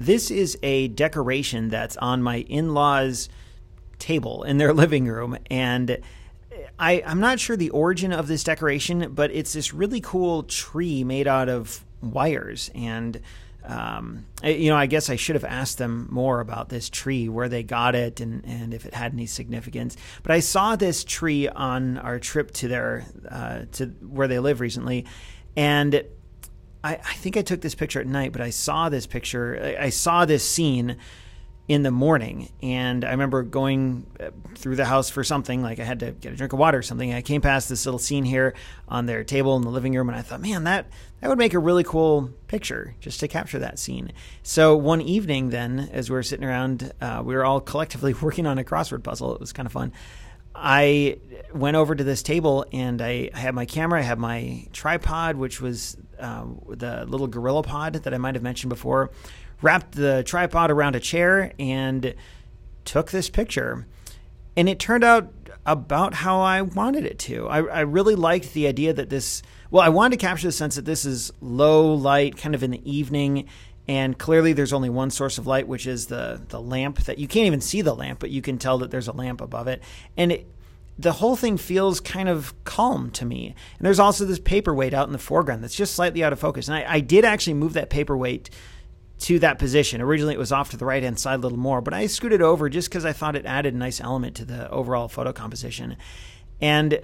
This is a decoration that's on my in-laws' table in their living room, and I'm not sure the origin of this decoration, but it's this really cool tree made out of wires. And I guess I should have asked them more about this tree, where they got it, and if it had any significance. But I saw this tree on our trip to to where they live recently, and I think I took this picture at night, but I saw this scene in the morning, and I remember going through the house for something, like I had to get a drink of water or something. I came past this little scene here on their table in the living room, and I thought, man, that would make a really cool picture just to capture that scene. So one evening then, as we were sitting around, we were all collectively working on a crossword puzzle. It was kind of fun. I went over to this table, and I had my camera, I had my tripod, which was the little Gorilla Pod that I might have mentioned before, wrapped the tripod around a chair, and took this picture. And it turned out about how I wanted it to. I really liked the idea that I wanted to capture the sense that this is low light, kind of in the evening, and clearly there's only one source of light, which is the lamp. That you can't even see the lamp, but you can tell that there's a lamp above it. And the whole thing feels kind of calm to me. And there's also this paperweight out in the foreground that's just slightly out of focus. And I did actually move that paperweight to that position. Originally, it was off to the right-hand side a little more, but I scooted over just because I thought it added a nice element to the overall photo composition. And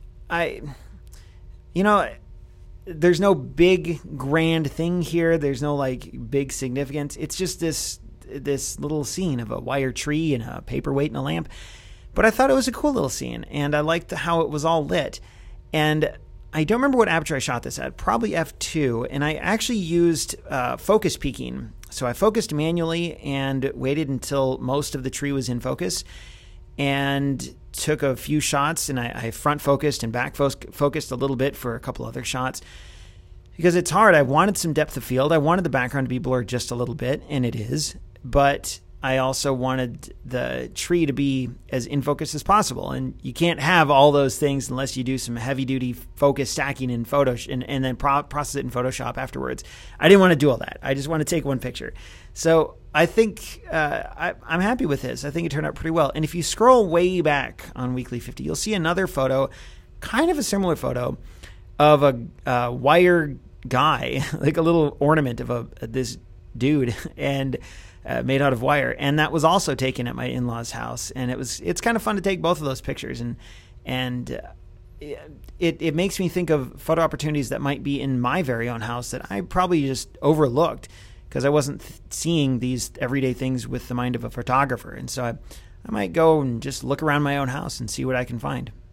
there's no big grand thing here. There's no big significance. It's just this little scene of a wire tree and a paperweight and a lamp. But I thought it was a cool little scene, and I liked how it was all lit. And I don't remember what aperture I shot this at, probably f2, and I actually used focus peaking. So I focused manually and waited until most of the tree was in focus and took a few shots, and I front focused and back focused a little bit for a couple other shots. Because it's hard. I wanted some depth of field. I wanted the background to be blurred just a little bit, and it is. But I also wanted the tree to be as in focus as possible. And you can't have all those things unless you do some heavy-duty focus stacking in Photoshop and then process it in Photoshop afterwards. I didn't want to do all that. I just want to take one picture. So I think I'm happy with this. I think it turned out pretty well. And if you scroll way back on Weekly 50, you'll see another photo, kind of a similar photo, of a wire guy, like a little ornament of this dude, and made out of wire. And that was also taken at my in-laws' house. And it's kind of fun to take both of those pictures. And it makes me think of photo opportunities that might be in my very own house that I probably just overlooked because I wasn't seeing these everyday things with the mind of a photographer. And so I might go and just look around my own house and see what I can find.